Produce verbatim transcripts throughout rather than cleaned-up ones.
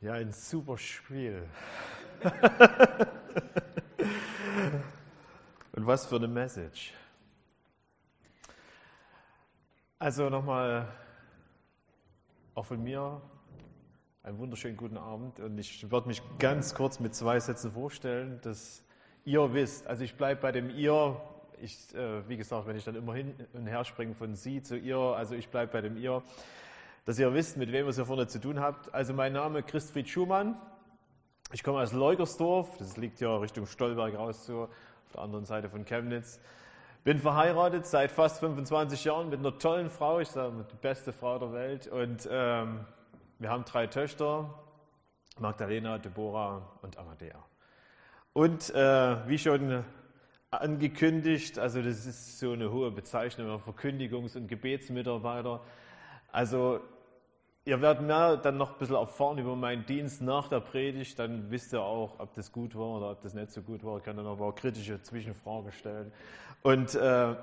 Ja, ein super Spiel. Und was für eine Message. Also nochmal auch von mir einen wunderschönen guten Abend. Und ich werde mich ganz kurz mit zwei Sätzen vorstellen, dass ihr wisst, also ich bleibe bei dem ihr, ich, äh, wie gesagt, wenn ich dann immer hin und her springe von sie zu ihr, also ich bleibe bei dem ihr, dass ihr wisst, mit wem ihr es hier vorne zu tun habt. Also mein Name ist Christfried Schumann, ich komme aus Leugersdorf, das liegt ja Richtung Stolberg raus, so auf der anderen Seite von Chemnitz. Bin verheiratet seit fast fünfundzwanzig Jahren mit einer tollen Frau, ich sage die beste Frau der Welt, und ähm, wir haben drei Töchter, Magdalena, Deborah und Amadea. Und äh, wie schon angekündigt, also das ist so eine hohe Bezeichnung, Verkündigungs- und Gebetsmitarbeiter. Also ihr werdet mehr dann noch ein bisschen erfahren über meinen Dienst nach der Predigt, dann wisst ihr auch, ob das gut war oder ob das nicht so gut war. Ich kann dann aber auch kritische Zwischenfragen stellen. Und äh,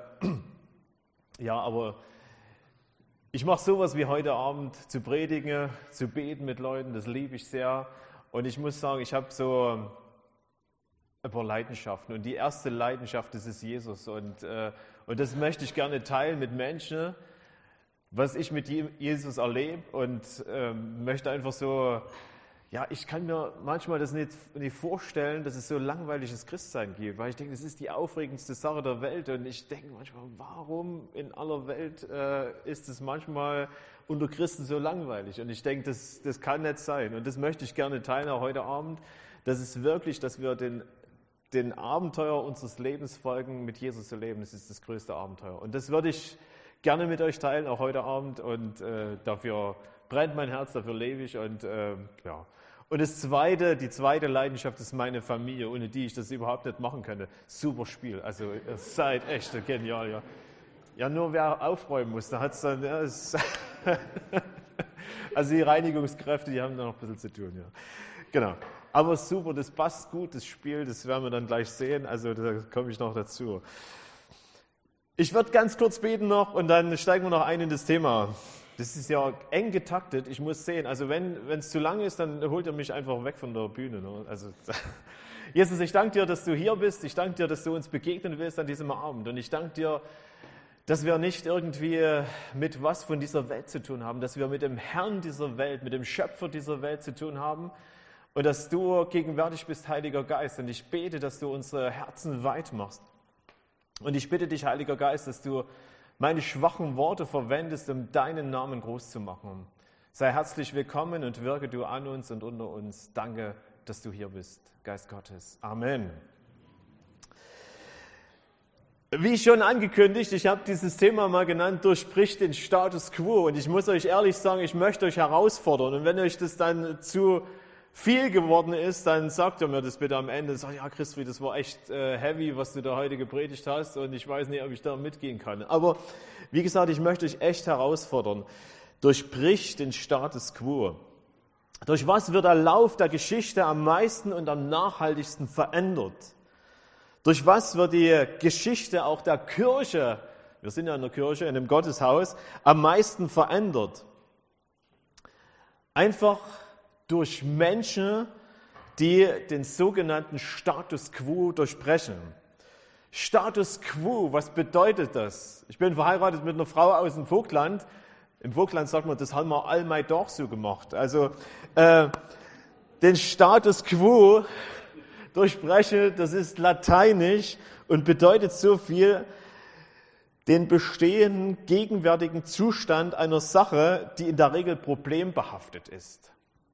ja, aber ich mache sowas wie heute Abend, zu predigen, zu beten mit Leuten, das liebe ich sehr. Und ich muss sagen, ich habe so ein paar Leidenschaften. Und die erste Leidenschaft, das ist Jesus. Und, äh, und das möchte ich gerne teilen mit Menschen, was ich mit Jesus erlebe. Und äh, möchte einfach so, ja, ich kann mir manchmal das nicht, nicht vorstellen, dass es so langweiliges Christsein gibt. Weil ich denke, das ist die aufregendste Sache der Welt. Und ich denke manchmal, warum in aller Welt äh, ist es manchmal unter Christen so langweilig? Und ich denke, das, das kann nicht sein. Und das möchte ich gerne teilen, auch heute Abend. Das ist wirklich, dass wir den den Abenteuer unseres Lebens folgen, mit Jesus zu leben, das ist das größte Abenteuer. Und das würde ich gerne mit euch teilen, auch heute Abend. Und äh, dafür brennt mein Herz, dafür lebe ich. Und äh, ja. Und das zweite, die zweite Leidenschaft ist meine Familie, ohne die ich das überhaupt nicht machen könnte. Super Spiel. Also ihr seid echt genial, ja. Ja, nur wer aufräumen muss, da hat es dann. Ja, es also die Reinigungskräfte, die haben da noch ein bisschen zu tun, ja. Genau. Aber super, das passt gut, das Spiel, das werden wir dann gleich sehen, also da komme ich noch dazu. Ich werde ganz kurz beten noch und dann steigen wir noch ein in das Thema. Das ist ja eng getaktet, ich muss sehen, also wenn es zu lang ist, dann holt ihr mich einfach weg von der Bühne. Ne? Also, Jesus, ich danke dir, dass du hier bist, ich danke dir, dass du uns begegnen willst an diesem Abend und ich danke dir, dass wir nicht irgendwie mit was von dieser Welt zu tun haben, dass wir mit dem Herrn dieser Welt, mit dem Schöpfer dieser Welt zu tun haben, und dass du gegenwärtig bist, Heiliger Geist. Und ich bete, dass du unsere Herzen weit machst. Und ich bitte dich, Heiliger Geist, dass du meine schwachen Worte verwendest, um deinen Namen groß zu machen. Sei herzlich willkommen und wirke du an uns und unter uns. Danke, dass du hier bist, Geist Gottes. Amen. Wie schon angekündigt, ich habe dieses Thema mal genannt, durchbricht den Status Quo. Und ich muss euch ehrlich sagen, ich möchte euch herausfordern. Und wenn euch das dann zu viel geworden ist, dann sagt er mir das bitte am Ende. Sag, ja, Christfried, das war echt äh, heavy, was du da heute gepredigt hast und ich weiß nicht, ob ich da mitgehen kann. Aber wie gesagt, ich möchte euch echt herausfordern. Durchbrich den Status Quo. Durch was wird der Lauf der Geschichte am meisten und am nachhaltigsten verändert? Durch was wird die Geschichte auch der Kirche, wir sind ja in der Kirche, in einem Gotteshaus, am meisten verändert? Einfach durch Menschen, die den sogenannten Status Quo durchbrechen. Status Quo, was bedeutet das? Ich bin verheiratet mit einer Frau aus dem Vogtland. Im Vogtland sagt man, das haben wir allmai doch so gemacht. Also äh, den Status Quo durchbrechen, das ist lateinisch und bedeutet so viel, den bestehenden, gegenwärtigen Zustand einer Sache, die in der Regel problembehaftet ist.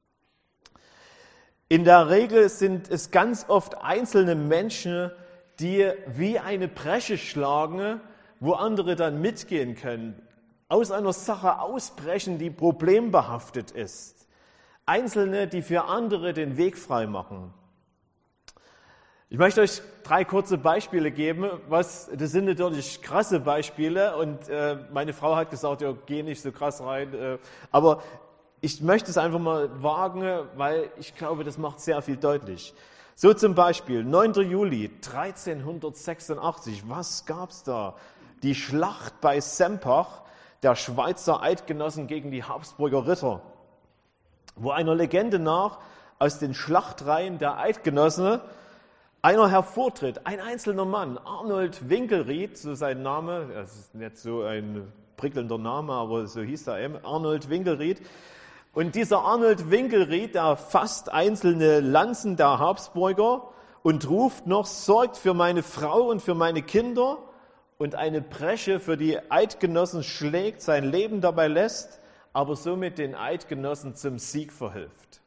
In der Regel sind es ganz oft einzelne Menschen, die wie eine Bresche schlagen, wo andere dann mitgehen können, aus einer Sache ausbrechen, die problembehaftet ist. Einzelne, die für andere den Weg frei machen. Ich möchte euch drei kurze Beispiele geben. Was, das sind natürlich krasse Beispiele und äh, meine Frau hat gesagt, ja, geh nicht so krass rein. Äh, aber ich möchte es einfach mal wagen, weil ich glaube, das macht sehr viel deutlich. So zum Beispiel, neunter Juli dreizehnhundertsechsundachtzig, was gab's da? Die Schlacht bei Sempach der Schweizer Eidgenossen gegen die Habsburger Ritter. wo einer Legende nach aus den Schlachtreihen der Eidgenossen einer hervortritt, ein einzelner Mann, Arnold Winkelried, so sein Name, das ist nicht so ein prickelnder Name, aber so hieß er eben, Arnold Winkelried. Und dieser Arnold Winkelried, der fasst einzelne Lanzen der Habsburger und ruft noch, sorgt für meine Frau und für meine Kinder, und eine Bresche für die Eidgenossen schlägt, sein Leben dabei lässt, aber somit den Eidgenossen zum Sieg verhilft.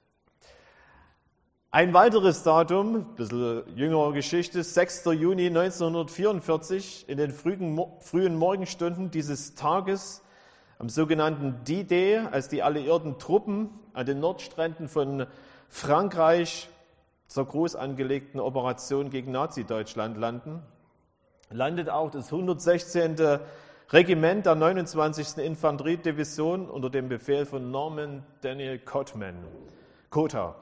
Ein weiteres Datum, ein bisschen jüngere Geschichte, sechster Juni neunzehnhundertvierundvierzig, in den frühen, frühen Morgenstunden dieses Tages, am sogenannten D-Day, als die alliierten Truppen an den Nordstränden von Frankreich zur groß angelegten Operation gegen Nazi-Deutschland landen, landet auch das hundertsechzehnte Regiment der neunundzwanzigsten Infanteriedivision unter dem Befehl von Norman Daniel Cotman, Cota.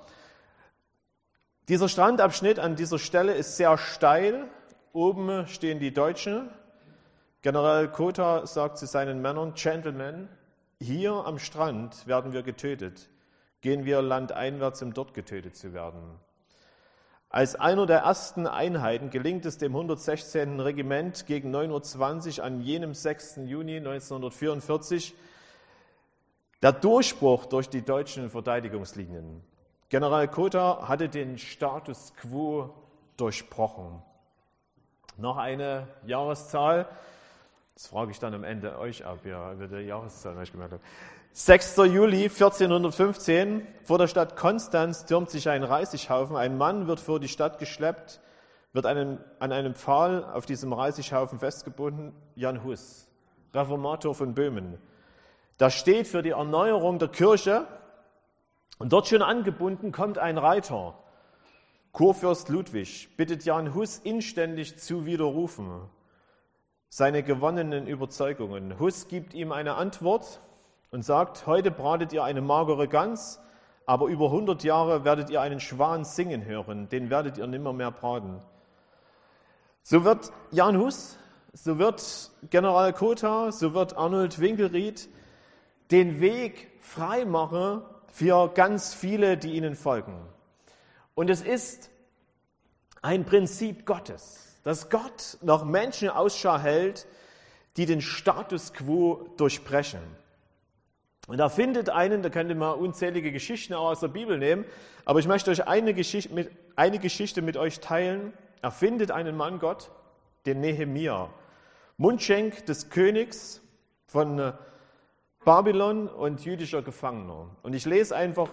Dieser Strandabschnitt an dieser Stelle ist sehr steil. Oben stehen die Deutschen. General Cota sagt zu seinen Männern, Gentlemen, hier am Strand werden wir getötet. Gehen wir landeinwärts, um dort getötet zu werden. Als einer der ersten Einheiten gelingt es dem hundertsechzehnten Regiment gegen neun Uhr zwanzig an jenem sechsten Juni neunzehnhundertvierundvierzig der Durchbruch durch die deutschen Verteidigungslinien. General Cota hatte den Status quo durchbrochen. Noch eine Jahreszahl, das frage ich dann am Ende euch ab, ja, über die Jahreszahl, was ich gemerkt habe. sechster Juli vierzehnhundertfünfzehn, vor der Stadt Konstanz türmt sich ein Reisighaufen. Ein Mann wird vor die Stadt geschleppt, wird einen, an einem Pfahl auf diesem Reisighaufen festgebunden, Jan Hus, Reformator von Böhmen. Da steht für die Erneuerung der Kirche, und dort schon angebunden kommt ein Reiter. Kurfürst Ludwig bittet Jan Hus inständig zu widerrufen seine gewonnenen Überzeugungen. Hus gibt ihm eine Antwort und sagt, heute bratet ihr eine magere Gans, aber über hundert Jahre werdet ihr einen Schwan singen hören, den werdet ihr nimmer mehr braten. So wird Jan Hus, so wird General Cota, so wird Arnold Winkelried den Weg freimachen für ganz viele, die ihnen folgen. Und es ist ein Prinzip Gottes, dass Gott nach Menschen Ausschau hält, die den Status quo durchbrechen. Und er findet einen, da könnte man unzählige Geschichten auch aus der Bibel nehmen, aber ich möchte euch eine Geschichte mit, eine Geschichte mit euch teilen. Er findet einen Mann Gott, den Nehemia, Mundschenk des Königs von Babylon und jüdischer Gefangener. Und ich lese einfach,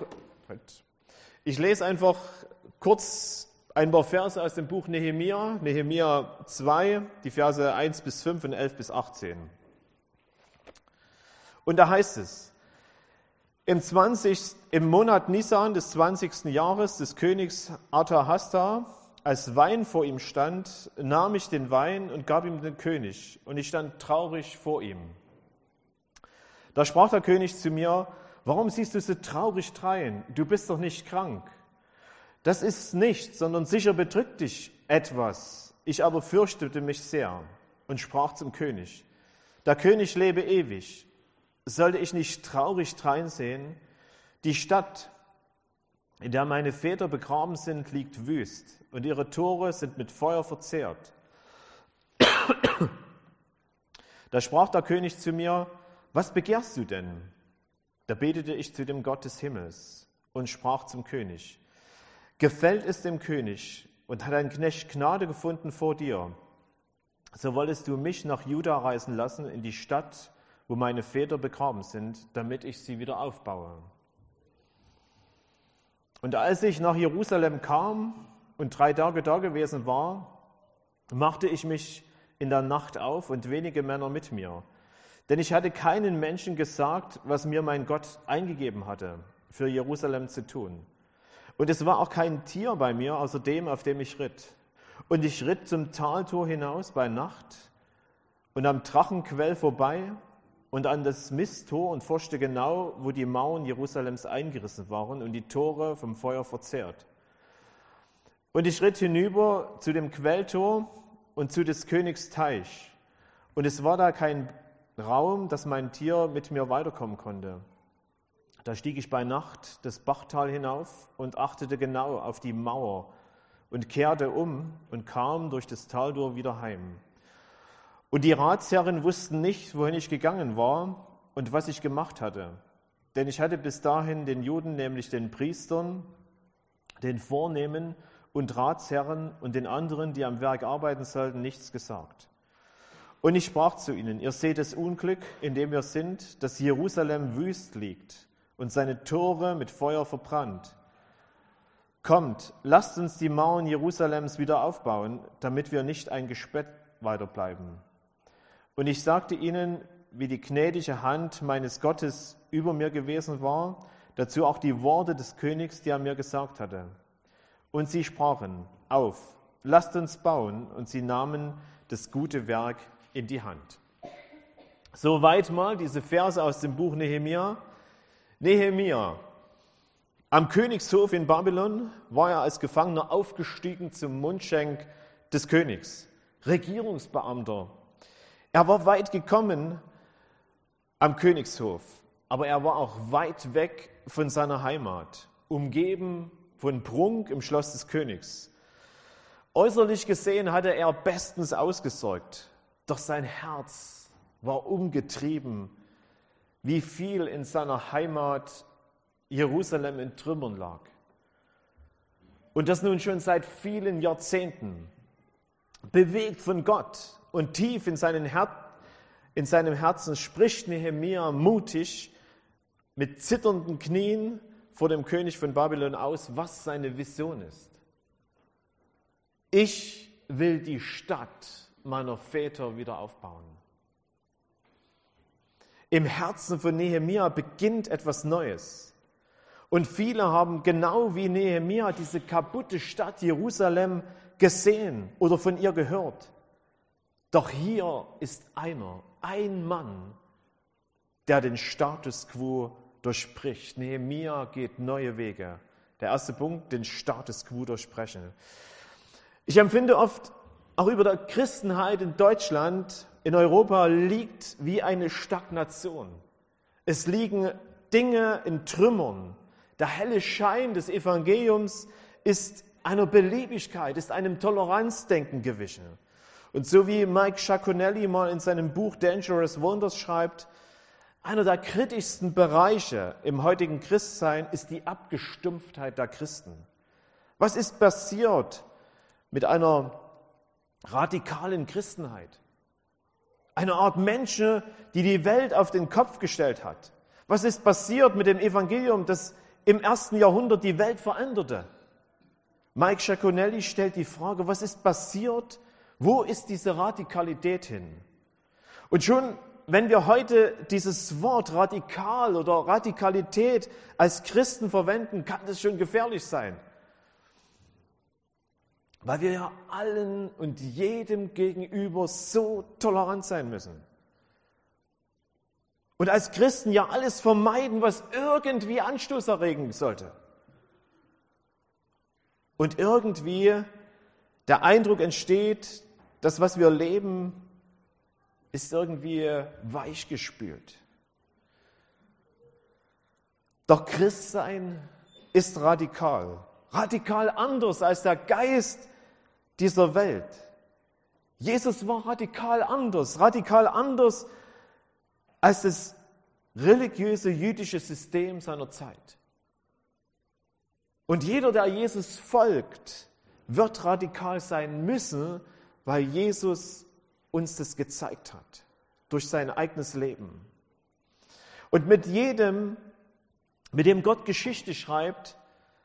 ich lese einfach kurz ein paar Verse aus dem Buch Nehemia, Nehemia zwei, die Verse eins bis fünf und elf bis achtzehn. Und da heißt es, im, zwanzigsten im Monat Nisan des zwanzigsten Jahres des Königs Artahasta, als Wein vor ihm stand, nahm ich den Wein und gab ihm den König, und ich stand traurig vor ihm. Da sprach der König zu mir, warum siehst du so traurig drein? Du bist doch nicht krank. Das ist nicht, sondern sicher bedrückt dich etwas. Ich aber fürchtete mich sehr und sprach zum König, der König lebe ewig. Sollte ich nicht traurig dreinsehen? Die Stadt, in der meine Väter begraben sind, liegt wüst und ihre Tore sind mit Feuer verzehrt. Da sprach der König zu mir, was begehrst du denn? Da betete ich zu dem Gott des Himmels und sprach zum König, gefällt es dem König und hat ein Knecht Gnade gefunden vor dir, so wolltest du mich nach Juda reisen lassen, in die Stadt, wo meine Väter begraben sind, damit ich sie wieder aufbaue. Und als ich nach Jerusalem kam und drei Tage da gewesen war, machte ich mich in der Nacht auf und wenige Männer mit mir. Denn ich hatte keinen Menschen gesagt, was mir mein Gott eingegeben hatte, für Jerusalem zu tun. Und es war auch kein Tier bei mir, außer dem, auf dem ich ritt. Und ich ritt zum Taltor hinaus bei Nacht und am Drachenquell vorbei und an das Misttor und forschte genau, wo die Mauern Jerusalems eingerissen waren und die Tore vom Feuer verzehrt. Und ich ritt hinüber zu dem Quelltor und zu des Königs Teich. Und es war da kein Raum, dass mein Tier mit mir weiterkommen konnte. Da stieg ich bei Nacht das Bachtal hinauf und achtete genau auf die Mauer und kehrte um und kam durch das Tal durch wieder heim. Und die Ratsherren wussten nicht, wohin ich gegangen war und was ich gemacht hatte. Denn ich hatte bis dahin den Juden, nämlich den Priestern, den Vornehmen und Ratsherren und den anderen, die am Werk arbeiten sollten, nichts gesagt. Und ich sprach zu ihnen: Ihr seht das Unglück, in dem wir sind, dass Jerusalem wüst liegt und seine Tore mit Feuer verbrannt. Kommt, lasst uns die Mauern Jerusalems wieder aufbauen, damit wir nicht ein Gespött weiterbleiben. Und ich sagte ihnen, wie die gnädige Hand meines Gottes über mir gewesen war, dazu auch die Worte des Königs, die er mir gesagt hatte. Und sie sprachen: Auf, lasst uns bauen, und sie nahmen das gute Werk in die Hand. Soweit mal diese Verse aus dem Buch Nehemia. Nehemia, am Königshof in Babylon war er als Gefangener aufgestiegen zum Mundschenk des Königs, Regierungsbeamter. Er war weit gekommen am Königshof, aber er war auch weit weg von seiner Heimat, umgeben von Prunk im Schloss des Königs. Äußerlich gesehen hatte er bestens ausgesorgt, doch sein Herz war umgetrieben, wie viel in seiner Heimat Jerusalem in Trümmern lag. Und das nun schon seit vielen Jahrzehnten. Bewegt von Gott und tief in, seinen Her- in seinem Herzen spricht Nehemia mutig mit zitternden Knien vor dem König von Babylon aus, was seine Vision ist. Ich will die Stadt meiner Väter wieder aufbauen. Im Herzen von Nehemia beginnt etwas Neues. Und viele haben genau wie Nehemia diese kaputte Stadt Jerusalem gesehen oder von ihr gehört. Doch hier ist einer, ein Mann, der den Status quo durchbricht. Nehemia geht neue Wege. Der erste Punkt, den Status quo durchbrechen. Ich empfinde oft, auch über der Christenheit in Deutschland, in Europa liegt wie eine Stagnation. Es liegen Dinge in Trümmern. Der helle Schein des Evangeliums ist einer Beliebigkeit, ist einem Toleranzdenken gewichen. Und so wie Mike Giaconelli mal in seinem Buch Dangerous Wonders schreibt, einer der kritischsten Bereiche im heutigen Christsein ist die Abgestumpftheit der Christen. Was ist passiert mit einer radikalen Christenheit? Eine Art Menschen, die die Welt auf den Kopf gestellt hat. Was ist passiert mit dem Evangelium, das im ersten Jahrhundert die Welt veränderte? Mike Giaconelli stellt die Frage, was ist passiert? Wo ist diese Radikalität hin? Und schon, wenn wir heute dieses Wort radikal oder Radikalität als Christen verwenden, kann das schon gefährlich sein. Weil wir ja allen und jedem gegenüber so tolerant sein müssen. Und als Christen ja alles vermeiden, was irgendwie Anstoß erregen sollte. Und irgendwie der Eindruck entsteht, das, was wir leben, ist irgendwie weichgespült. Doch Christsein ist radikal. Radikal anders als der Geist dieser Welt. Jesus war radikal anders, radikal anders als das religiöse jüdische System seiner Zeit. Und jeder, der Jesus folgt, wird radikal sein müssen, weil Jesus uns das gezeigt hat, durch sein eigenes Leben. Und mit jedem, mit dem Gott Geschichte schreibt,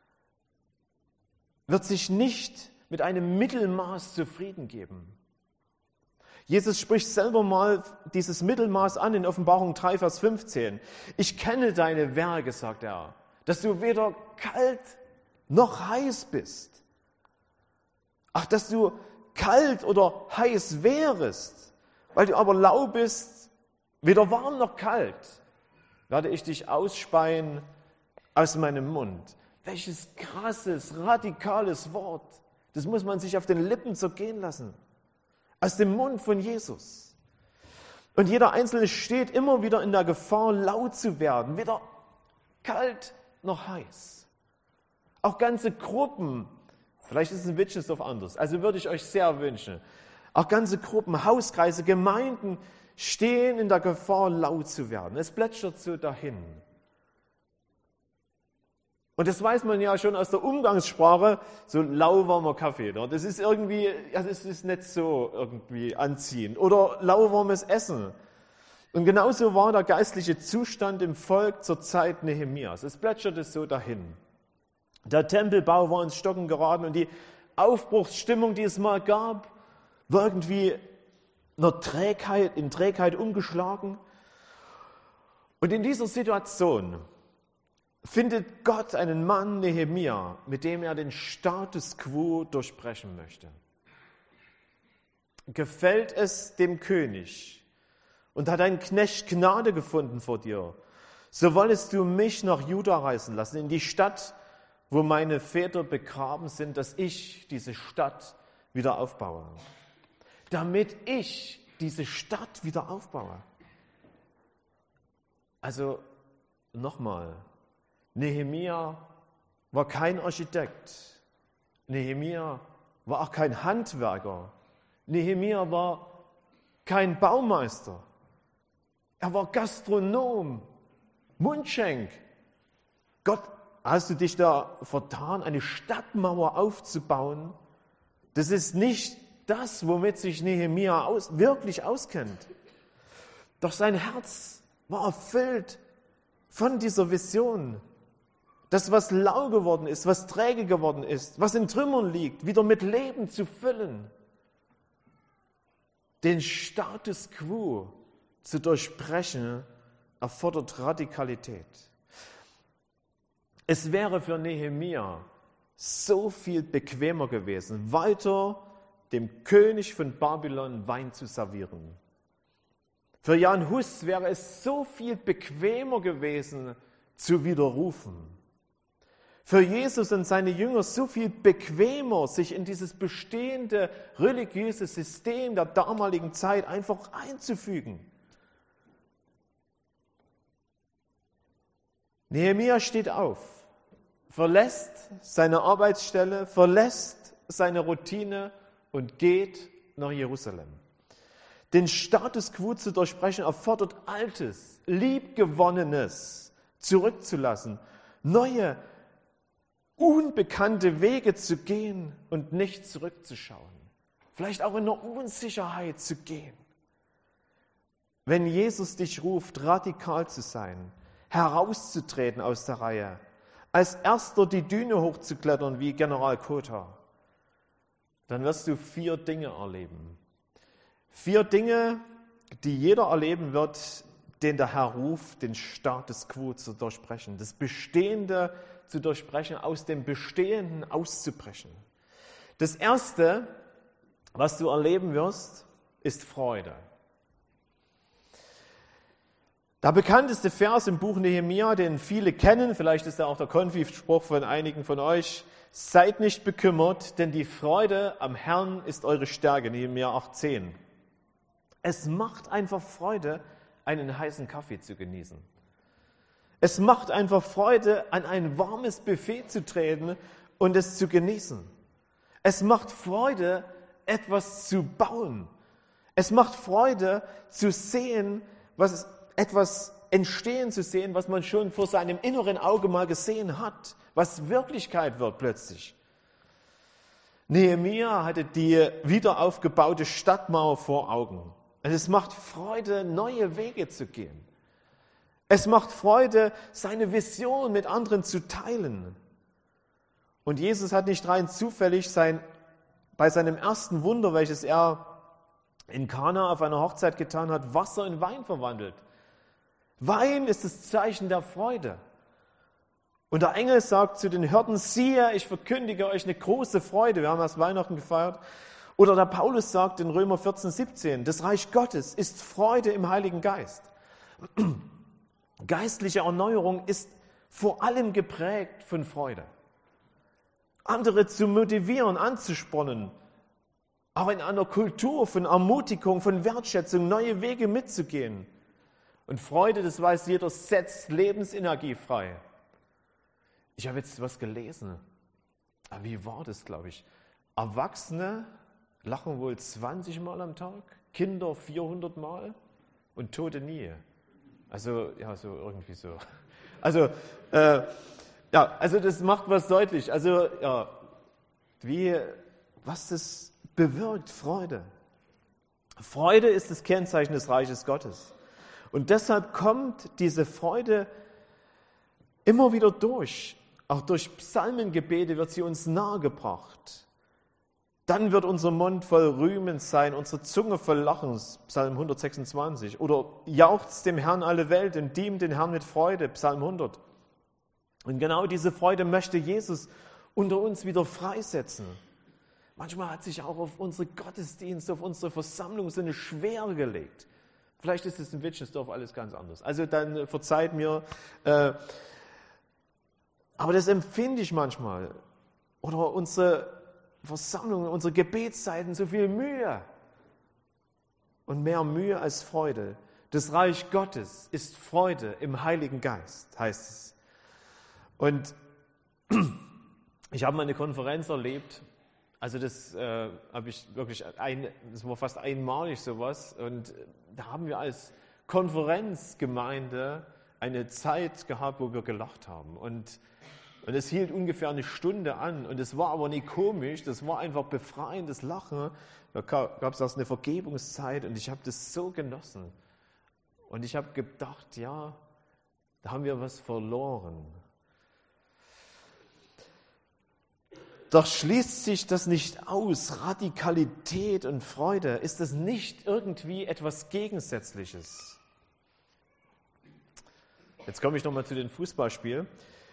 wird sich nicht mit einem Mittelmaß zufrieden geben. Jesus spricht selber mal dieses Mittelmaß an in Offenbarung drei, Vers fünfzehn. Ich kenne deine Werke, sagt er, dass du weder kalt noch heiß bist. Ach, dass du kalt oder heiß wärest, weil du aber lau bist, weder warm noch kalt, werde ich dich ausspeien aus meinem Mund. Welches krasses, radikales Wort. Das muss man sich auf den Lippen zergehen lassen. Aus dem Mund von Jesus. Und jeder Einzelne steht immer wieder in der Gefahr, laut zu werden, wieder kalt noch heiß. Auch ganze Gruppen, vielleicht ist es in Wittschensdorf anders, also würde ich euch sehr wünschen, auch ganze Gruppen, Hauskreise, Gemeinden stehen in der Gefahr, laut zu werden. Es plätschert so dahin. Und das weiß man ja schon aus der Umgangssprache, so lauwarmer Kaffee. Ne? Das ist irgendwie, ja, das ist nicht so irgendwie anziehend. Oder lauwarmes Essen. Und genauso war der geistliche Zustand im Volk zur Zeit Nehemias. Es plätscherte so dahin. Der Tempelbau war ins Stocken geraten und die Aufbruchsstimmung, die es mal gab, war irgendwie einer Trägheit, in Trägheit umgeschlagen. Und in dieser Situation findet Gott einen Mann, Nehemia, mit dem er den Status quo durchbrechen möchte. Gefällt es dem König und hat ein Knecht Gnade gefunden vor dir, so wolltest du mich nach Juda reisen lassen, in die Stadt, wo meine Väter begraben sind, dass ich diese Stadt wieder aufbaue. Damit ich diese Stadt wieder aufbaue. Also nochmal, Nehemia war kein Architekt. Nehemia war auch kein Handwerker. Nehemia war kein Baumeister. Er war Gastronom, Mundschenk. Gott, hast du dich da vertan, eine Stadtmauer aufzubauen? Das ist nicht das, womit sich Nehemia aus, wirklich auskennt. Doch sein Herz war erfüllt von dieser Vision. Das, was lau geworden ist, was träge geworden ist, was in Trümmern liegt, wieder mit Leben zu füllen. Den Status quo zu durchbrechen, erfordert Radikalität. Es wäre für Nehemia so viel bequemer gewesen, weiter dem König von Babylon Wein zu servieren. Für Jan Hus wäre es so viel bequemer gewesen, zu widerrufen. Für Jesus und seine Jünger so viel bequemer, sich in dieses bestehende religiöse System der damaligen Zeit einfach einzufügen. Nehemia steht auf, verlässt seine Arbeitsstelle, verlässt seine Routine und geht nach Jerusalem. Den Status quo zu durchbrechen erfordert Altes, Liebgewonnenes zurückzulassen, neue, unbekannte Wege zu gehen und nicht zurückzuschauen. Vielleicht auch in der Unsicherheit zu gehen. Wenn Jesus dich ruft, radikal zu sein, herauszutreten aus der Reihe, als Erster die Düne hochzuklettern wie General Kotha, dann wirst du vier Dinge erleben. Vier Dinge, die jeder erleben wird, den der Herr ruft, den Status quo zu durchbrechen, das Bestehende zu durchbrechen, aus dem Bestehenden auszubrechen. Das Erste, was du erleben wirst, ist Freude. Der bekannteste Vers im Buch Nehemia, den viele kennen, vielleicht ist er auch der Konfi-Spruch von einigen von euch: Seid nicht bekümmert, denn die Freude am Herrn ist eure Stärke. Nehemia acht zehn. Es macht einfach Freude, einen heißen Kaffee zu genießen. Es macht einfach Freude, an ein warmes Buffet zu treten und es zu genießen. Es macht Freude, etwas zu bauen. Es macht Freude, zu sehen, was etwas entstehen zu sehen, was man schon vor seinem inneren Auge mal gesehen hat, was Wirklichkeit wird plötzlich. Nehemia hatte die wiederaufgebaute Stadtmauer vor Augen. Und es macht Freude, neue Wege zu gehen. Es macht Freude, seine Vision mit anderen zu teilen. Und Jesus hat nicht rein zufällig sein, bei seinem ersten Wunder, welches er in Kana auf einer Hochzeit getan hat, Wasser in Wein verwandelt. Wein ist das Zeichen der Freude. Und der Engel sagt zu den Hirten: Siehe, ich verkündige euch eine große Freude. Wir haben erst Weihnachten gefeiert. Oder der Paulus sagt in Römer vierzehn siebzehn, das Reich Gottes ist Freude im Heiligen Geist. Geistliche Erneuerung ist vor allem geprägt von Freude. Andere zu motivieren, anzuspornen, auch in einer Kultur von Ermutigung, von Wertschätzung, neue Wege mitzugehen. Und Freude, das weiß jeder, setzt Lebensenergie frei. Ich habe jetzt was gelesen. Aber wie war das, glaube ich? Erwachsene lachen wohl zwanzig Mal am Tag, Kinder vierhundert Mal und Tote nie. Also, ja, so irgendwie so. Also, äh, ja, also das macht was deutlich. Also, ja, wie, was das bewirkt, Freude. Freude ist das Kennzeichen des Reiches Gottes. Und deshalb kommt diese Freude immer wieder durch. Auch durch Psalmengebete wird sie uns nahegebracht. Dann wird unser Mund voll Rühmens sein, unsere Zunge voll Lachens, Psalm hundertsechsundzwanzig. Oder jauchzt dem Herrn alle Welt und dient den Herrn mit Freude, Psalm hundert. Und genau diese Freude möchte Jesus unter uns wieder freisetzen. Manchmal hat sich auch auf unsere Gottesdienste, auf unsere Versammlung so eine Schwere gelegt. Vielleicht ist es in Wittchensdorf alles ganz anders. Also dann verzeiht mir. Äh, aber das empfinde ich manchmal. Oder unsere Versammlungen, unsere Gebetszeiten, so viel Mühe. Und mehr Mühe als Freude. Das Reich Gottes ist Freude im Heiligen Geist, heißt es. Und ich habe mal eine Konferenz erlebt. Also das äh, habe ich wirklich, ein, das war fast einmalig sowas. Und da haben wir als Konferenzgemeinde eine Zeit gehabt, wo wir gelacht haben. Und, und es hielt ungefähr eine Stunde an. Und es war aber nicht komisch, das war einfach befreiendes Lachen. Da gab es auch eine Vergebungszeit und ich habe das so genossen. Und ich habe gedacht, ja, da haben wir was verloren. Doch schließt sich das nicht aus, Radikalität und Freude, ist es nicht irgendwie etwas Gegensätzliches? Jetzt komme ich nochmal zu den Fußballspielen.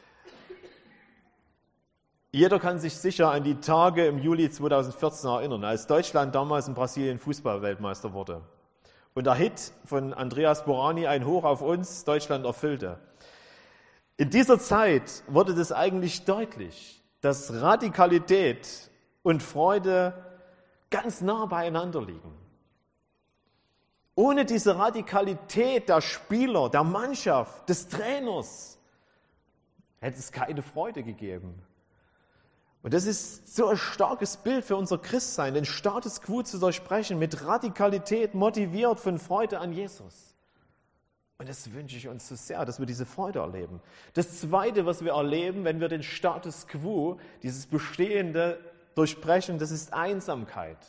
Jeder kann sich sicher an die Tage im Juli zweitausendvierzehn erinnern, als Deutschland damals in Brasilien Fußball-Weltmeister wurde. Und der Hit von Andreas Borani, ein Hoch auf uns, Deutschland erfüllte. In dieser Zeit wurde das eigentlich deutlich, dass Radikalität und Freude ganz nah beieinander liegen. Ohne diese Radikalität der Spieler, der Mannschaft, des Trainers, hätte es keine Freude gegeben. Und das ist so ein starkes Bild für unser Christsein, den Status quo zu durchbrechen, mit Radikalität motiviert von Freude an Jesus. Und das wünsche ich uns so sehr, dass wir diese Freude erleben. Das Zweite, was wir erleben, wenn wir den Status quo, dieses Bestehende durchbrechen, das ist Einsamkeit.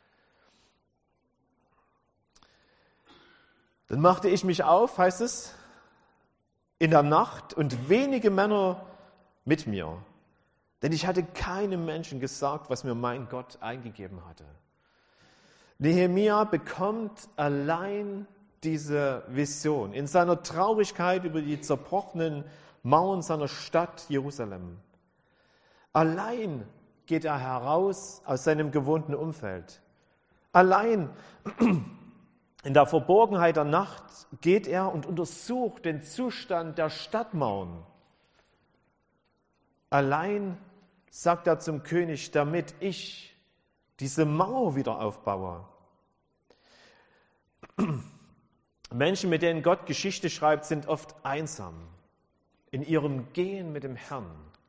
Dann machte ich mich auf, heißt es, in der Nacht und wenige Männer mit mir. Denn ich hatte keinem Menschen gesagt, was mir mein Gott eingegeben hatte. Nehemia bekommt allein diese Vision in seiner Traurigkeit über die zerbrochenen Mauern seiner Stadt Jerusalem. Allein geht er heraus aus seinem gewohnten Umfeld. Allein in der Verborgenheit der Nacht geht er und untersucht den Zustand der Stadtmauern. Allein sagt er zum König, damit ich diese Mauer wieder aufbaue. Menschen, mit denen Gott Geschichte schreibt, sind oft einsam in ihrem Gehen mit dem Herrn.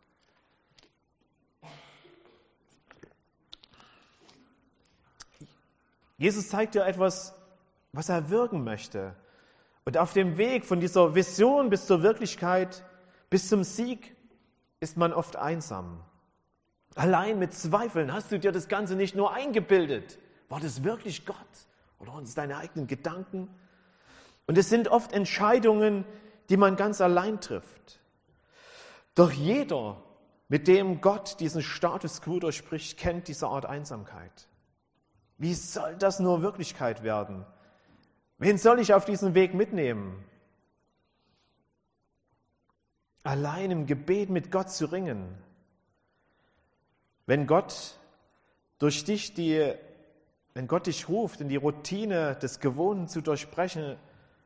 Jesus zeigt dir etwas, was er wirken möchte. Und auf dem Weg von dieser Vision bis zur Wirklichkeit, bis zum Sieg, ist man oft einsam. Allein mit Zweifeln hast du dir das Ganze nicht nur eingebildet. War das wirklich Gott? Oder waren es deine eigenen Gedanken? Und es sind oft Entscheidungen, die man ganz allein trifft. Doch jeder, mit dem Gott diesen Status quo durchbricht, kennt diese Art Einsamkeit. Wie soll das nur Wirklichkeit werden? Wen soll ich auf diesen Weg mitnehmen? Allein im Gebet mit Gott zu ringen. Wenn Gott durch dich die, wenn Gott dich ruft, in die Routine des Gewohnten zu durchbrechen,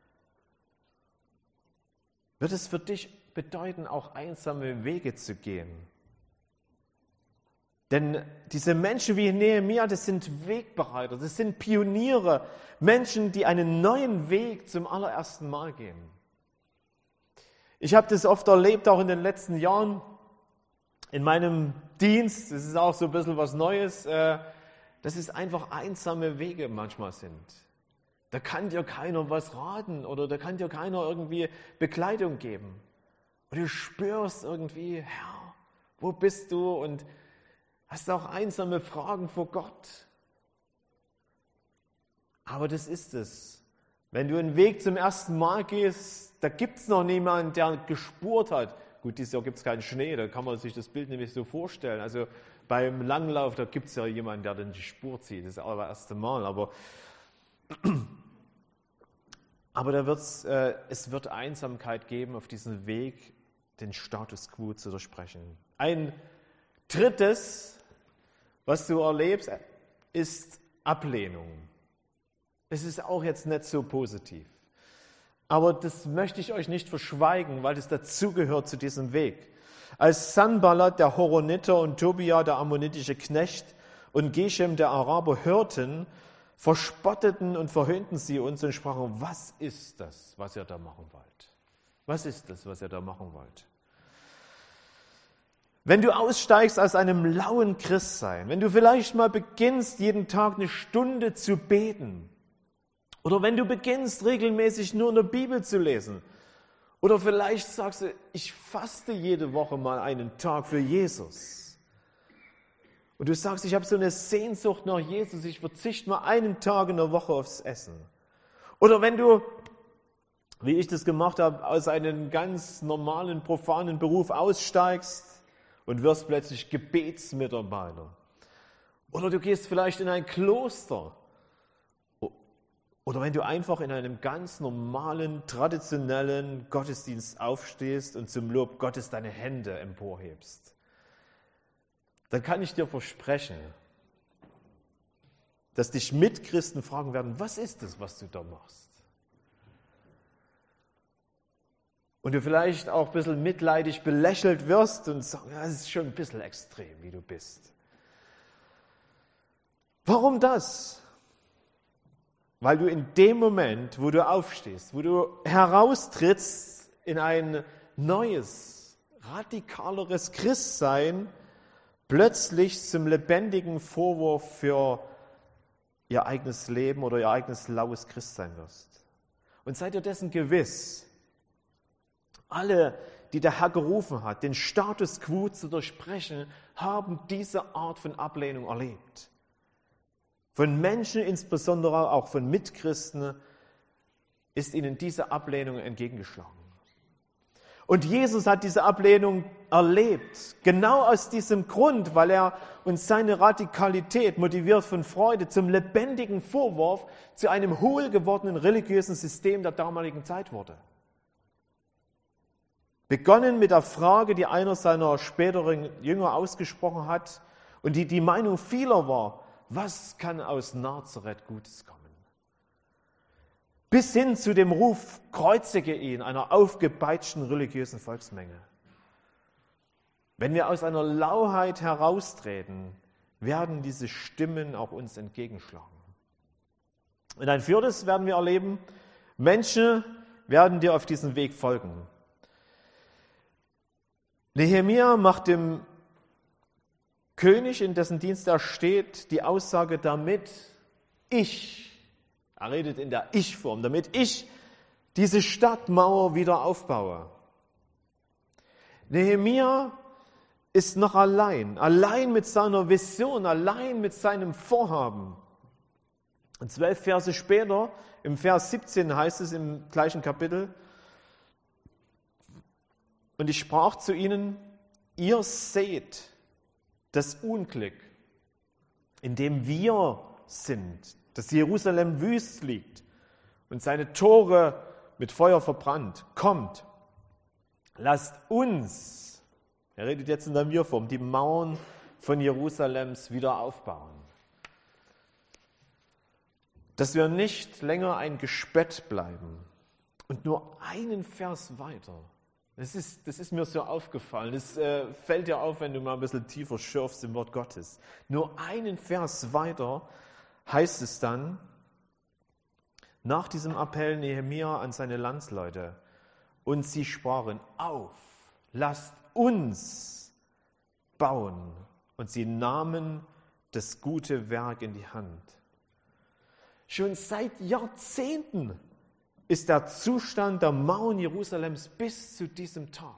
wird es für dich bedeuten, auch einsame Wege zu gehen. Denn diese Menschen wie Nehemia, das sind Wegbereiter, das sind Pioniere, Menschen, die einen neuen Weg zum allerersten Mal gehen. Ich habe das oft erlebt, auch in den letzten Jahren, in meinem Dienst, das ist auch so ein bisschen was Neues, äh, dass es einfach einsame Wege manchmal sind. Da kann dir keiner was raten oder da kann dir keiner irgendwie Begleitung geben. Und du spürst irgendwie, Herr, wo bist du? Und hast auch einsame Fragen vor Gott. Aber das ist es. Wenn du einen Weg zum ersten Mal gehst, da gibt es noch niemanden, der gespurt hat. Gut, dieses Jahr gibt es keinen Schnee, da kann man sich das Bild nämlich so vorstellen. Also beim Langlauf, da gibt es ja jemanden, der dann die Spur zieht. Das ist das allererste Mal. Aber, aber da wird's, äh, es wird Einsamkeit geben auf diesem Weg, den Status quo zu durchbrechen. Ein drittes, was du erlebst, ist Ablehnung. Es ist auch jetzt nicht so positiv. Aber das möchte ich euch nicht verschweigen, weil das dazugehört zu diesem Weg. Als Sanballat, der Horoniter, und Tobia, der ammonitische Knecht, und Geshem, der Araber, hörten, verspotteten und verhöhnten sie uns und sprachen, was ist das, was ihr da machen wollt? Was ist das, was ihr da machen wollt? Wenn du aussteigst aus einem lauen Christsein, wenn du vielleicht mal beginnst, jeden Tag eine Stunde zu beten, oder wenn du beginnst, regelmäßig nur in der Bibel zu lesen, oder vielleicht sagst du, ich faste jede Woche mal einen Tag für Jesus. Und du sagst, ich habe so eine Sehnsucht nach Jesus, ich verzichte mal einen Tag in der Woche aufs Essen. Oder wenn du, wie ich das gemacht habe, aus einem ganz normalen, profanen Beruf aussteigst und wirst plötzlich Gebetsmitarbeiter. Oder du gehst vielleicht in ein Kloster. Oder wenn du einfach in einem ganz normalen, traditionellen Gottesdienst aufstehst und zum Lob Gottes deine Hände emporhebst, dann kann ich dir versprechen, dass dich Mitchristen fragen werden, was ist das, was du da machst? Und du vielleicht auch ein bisschen mitleidig belächelt wirst und sagst, ja, das ist schon ein bisschen extrem, wie du bist. Warum das? Weil du in dem Moment, wo du aufstehst, wo du heraustrittst in ein neues, radikaleres Christsein, plötzlich zum lebendigen Vorwurf für ihr eigenes Leben oder ihr eigenes laues Christsein wirst. Und seid ihr dessen gewiss, alle, die der Herr gerufen hat, den Status quo zu durchbrechen, haben diese Art von Ablehnung erlebt. Von Menschen, insbesondere auch von Mitchristen, ist ihnen diese Ablehnung entgegengeschlagen. Und Jesus hat diese Ablehnung erlebt, genau aus diesem Grund, weil er uns seine Radikalität, motiviert von Freude, zum lebendigen Vorwurf zu einem hohl gewordenen religiösen System der damaligen Zeit wurde. Begonnen mit der Frage, die einer seiner späteren Jünger ausgesprochen hat und die die Meinung vieler war, was kann aus Nazareth Gutes kommen? Bis hin zu dem Ruf, kreuzige ihn, einer aufgepeitschten religiösen Volksmenge. Wenn wir aus einer Lauheit heraustreten, werden diese Stimmen auch uns entgegenschlagen. Und ein viertes werden wir erleben, Menschen werden dir auf diesem Weg folgen. Nehemia macht dem König, in dessen Dienst er steht, die Aussage, damit ich, er redet in der Ich-Form, damit ich diese Stadtmauer wieder aufbaue. Nehemia ist noch allein, allein mit seiner Vision, allein mit seinem Vorhaben. Und zwölf Verse später, im Vers siebzehn heißt es im gleichen Kapitel, und ich sprach zu ihnen, ihr seht das Unglück, in dem wir sind, dass Jerusalem wüst liegt und seine Tore mit Feuer verbrannt. Kommt, lasst uns, er redet jetzt in der Wir-Form, die Mauern von Jerusalems wieder aufbauen. Dass wir nicht länger ein Gespött bleiben und nur einen Vers weiter. Das ist, das ist mir so aufgefallen. Das äh, fällt dir auf, wenn du mal ein bisschen tiefer schürfst im Wort Gottes. Nur einen Vers weiter heißt es dann, nach diesem Appell Nehemia an seine Landsleute, und sie sprachen, auf, lasst uns bauen. Und sie nahmen das gute Werk in die Hand. Schon seit Jahrzehnten ist der Zustand der Mauern Jerusalems bis zu diesem Tag.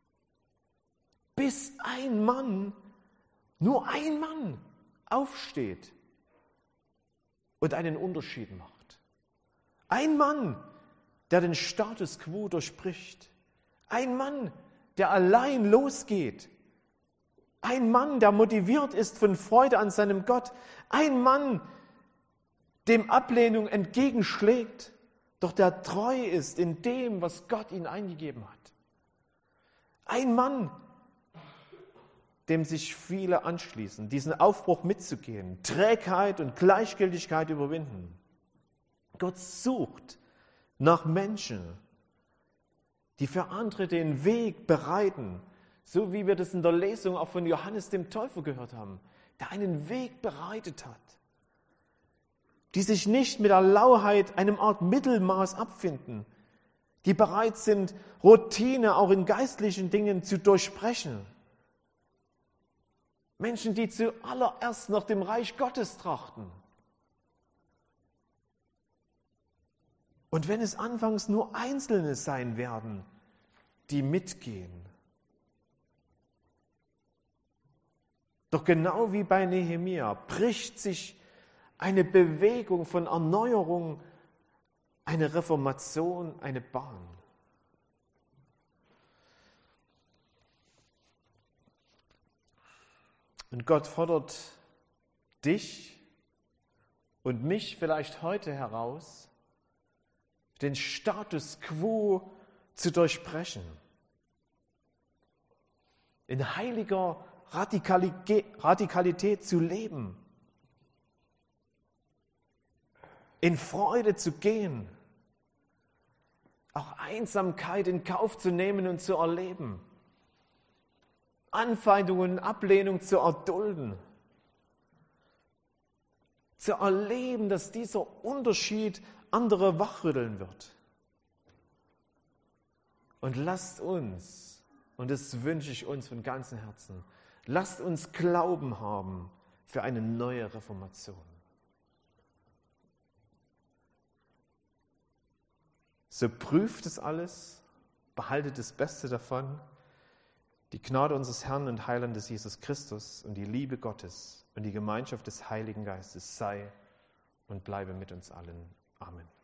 Bis ein Mann, nur ein Mann, aufsteht und einen Unterschied macht. Ein Mann, der den Status quo durchbricht. Ein Mann, der allein losgeht. Ein Mann, der motiviert ist von Freude an seinem Gott. Ein Mann, dem Ablehnung entgegenschlägt, doch der treu ist in dem, was Gott ihm eingegeben hat. Ein Mann, dem sich viele anschließen, diesen Aufbruch mitzugehen, Trägheit und Gleichgültigkeit überwinden. Gott sucht nach Menschen, die für andere den Weg bereiten, so wie wir das in der Lesung auch von Johannes dem Täufer gehört haben, der einen Weg bereitet hat, die sich nicht mit der Lauheit, einem Art Mittelmaß abfinden, die bereit sind, Routine auch in geistlichen Dingen zu durchbrechen. Menschen, die zuallererst nach dem Reich Gottes trachten. Und wenn es anfangs nur Einzelne sein werden, die mitgehen. Doch genau wie bei Nehemia bricht sich eine Bewegung von Erneuerung, eine Reformation, eine Bahn. Und Gott fordert dich und mich vielleicht heute heraus, den Status quo zu durchbrechen, in heiliger Radikalität zu leben, in Freude zu gehen, auch Einsamkeit in Kauf zu nehmen und zu erleben, Anfeindungen und Ablehnung zu erdulden, zu erleben, dass dieser Unterschied andere wachrütteln wird. Und lasst uns, und das wünsche ich uns von ganzem Herzen, lasst uns Glauben haben für eine neue Reformation. So prüft es alles, behaltet das Beste davon. Die Gnade unseres Herrn und Heilandes Jesus Christus und die Liebe Gottes und die Gemeinschaft des Heiligen Geistes sei und bleibe mit uns allen. Amen.